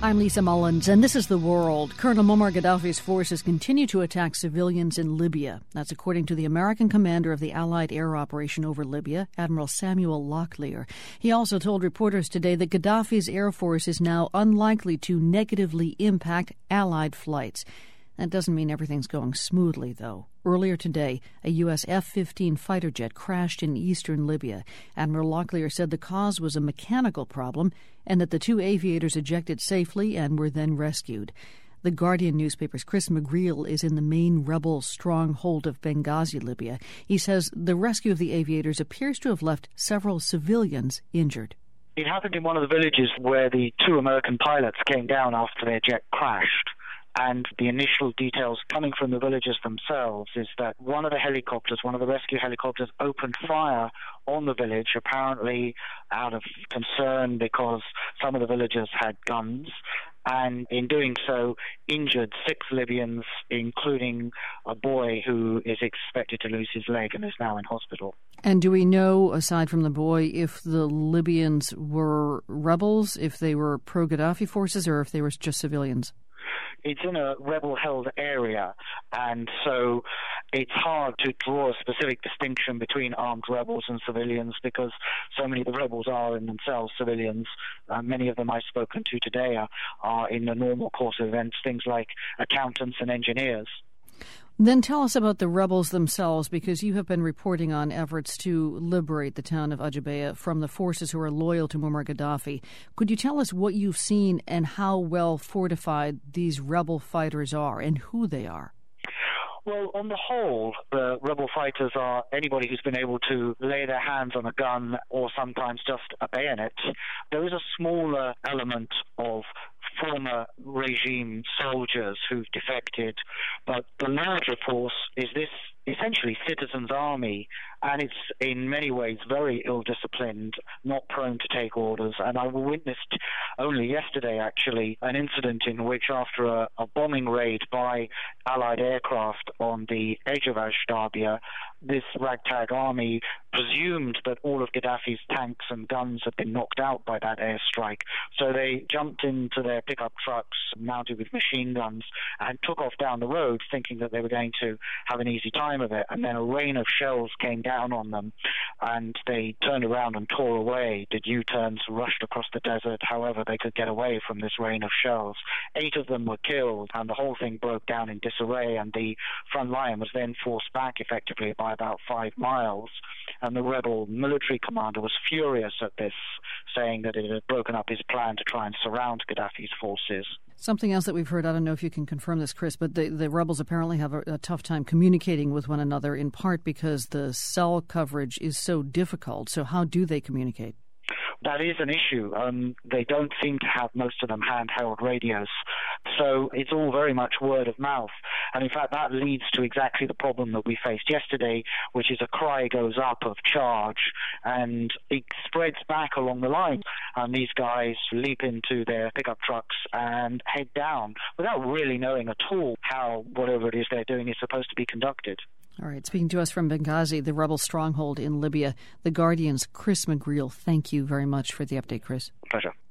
I'm Lisa Mullins, and this is The World. Colonel Muammar Gaddafi's forces continue to attack civilians in Libya. That's according to the American commander of the Allied air operation over Libya, Admiral Samuel Locklear. He also told reporters today that Gaddafi's air force is now unlikely to negatively impact Allied flights. That doesn't mean everything's going smoothly, though. Earlier today, a U.S. F-15 fighter jet crashed in eastern Libya. Admiral Locklear said the cause was a mechanical problem and that the two aviators ejected safely and were then rescued. The Guardian newspaper's Chris McGreal is in the main rebel stronghold of Benghazi, Libya. He says the rescue of the aviators appears to have left several civilians injured. It happened in one of the villages where the two American pilots came down after their jet crashed. And the initial details coming from the villagers themselves is that one of the rescue helicopters, opened fire on the village, apparently out of concern because some of the villagers had guns, and in doing so injured 6 Libyans, including a boy who is expected to lose his leg and is now in hospital. And do we know, aside from the boy, if the Libyans were rebels, if they were pro-Gaddafi forces, or if they were just civilians? It's in a rebel-held area, and so it's hard to draw a specific distinction between armed rebels and civilians because so many of the rebels are in themselves civilians. Many of them I've spoken to today are in the normal course of events, things like accountants and engineers. Then tell us about the rebels themselves, because you have been reporting on efforts to liberate the town of Ajdabiya from the forces who are loyal to Muammar Gaddafi. Could you tell us what you've seen and how well fortified these rebel fighters are and who they are? Well, on the whole, the rebel fighters are anybody who's been able to lay their hands on a gun or sometimes just a bayonet. There is a smaller element of former regime soldiers who've defected, but the larger force is this essentially citizens' army, and it's in many ways very ill-disciplined, not prone to take orders. And I witnessed only yesterday, actually, an incident in which after a bombing raid by Allied aircraft on the edge of Ajdabiya, this ragtag army presumed that all of Gaddafi's tanks and guns had been knocked out by that airstrike. So they jumped into their pickup trucks mounted with machine guns and took off down the road thinking that they were going to have an easy time of it. And then a rain of shells came down on them and they turned around and tore away, did U-turns, rushed across the desert, however they could get away from this rain of shells. 8 of them were killed and the whole thing broke down in disarray, and the front line was then forced back effectively by about 5 miles. And the rebel military commander was furious at this, saying that it had broken up his plan to try and surround Gaddafi's forces. Something else that we've heard, I don't know if you can confirm this, Chris, but the rebels apparently have a tough time communicating with one another, in part because the cell coverage is so difficult. So how do they communicate? That is an issue. They don't seem to have, most of them, handheld radios. So it's all very much word of mouth. And in fact, that leads to exactly the problem that we faced yesterday, which is a cry goes up of charge and it spreads back along the line. And these guys leap into their pickup trucks and head down without really knowing at all how whatever it is they're doing is supposed to be conducted. All right, speaking to us from Benghazi, the rebel stronghold in Libya, The Guardian's Chris McGreal. Thank you very much for the update, Chris. Pleasure.